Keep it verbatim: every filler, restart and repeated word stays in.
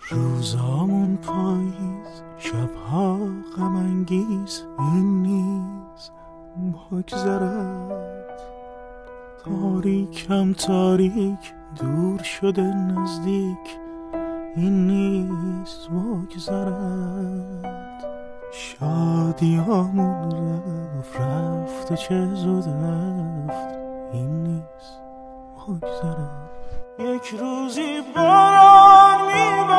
روزامون پاییز، شبها غم انگیز، این نیز بگذرد. تاریکم تاریک دور شده نزدیک، این نیز بگذرد. شادیامون رفت رفت و چه زود رفت، این نیز بگذرد. یک روزی باران میبارد